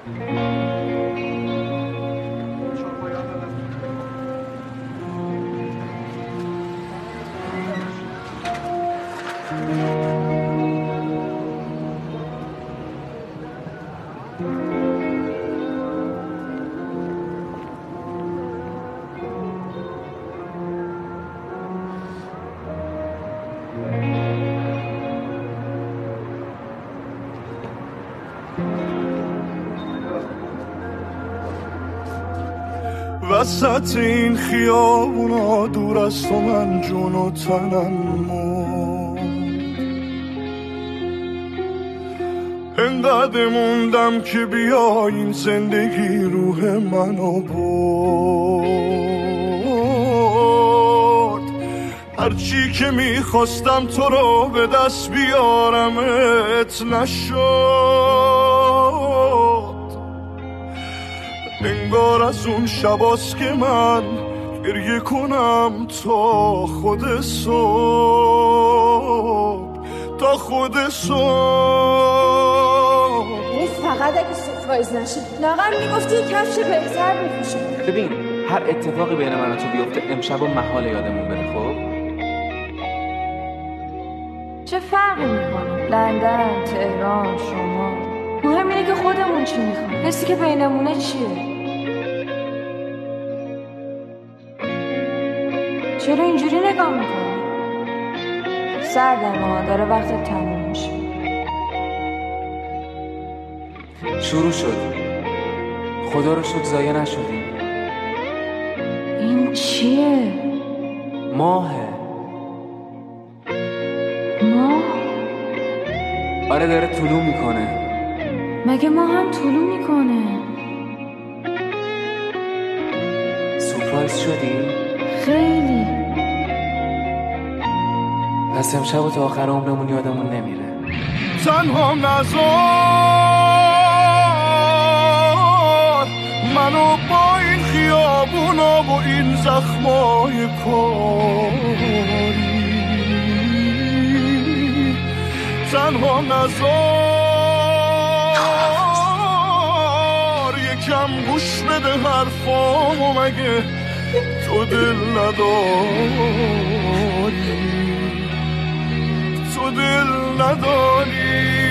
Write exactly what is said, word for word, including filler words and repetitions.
وسط این خیابونا دور از تو من جون و تنم موند، انقدر موندم که بیا این زندگی روح منو برد. هرچی که میخواستم تو رو به دست بیارمت نشد. انگار از اون شباست که من گریه کنم تا خود صبح، تا خود صبح. این فقط اگه سورپرایز نشه. لاغر میگفتی کفش بهتر بپوشم. ببین هر اتفاقی بین من و تو بیفته امشب و محال یادمون بره. خب چه فرقی میکنه؟ لندن، تهران، شما، مهم اینه که خودمون چی میخوایم. حسی که بینمونه چیه؟ چرا اینجوری نگاه میکنی؟ سردم داره وقتت تموم میشه. شروع شد، خدا رو شکر ضایع نشدیم. این چیه؟ ماهه. ماه؟ آره داره طلوع میکنه. مگه ما هم طلوع میکنه؟ سورپرایز شدی؟ خیلی. پس امشب و تا آخر عمرمون یادمون نمیره. تنها نذار منو با این خیابونا و این زخمای کاری، تنها نذار یکم گوش بده حرفامو، مگه تو دل نداری؟ تو دل نداری؟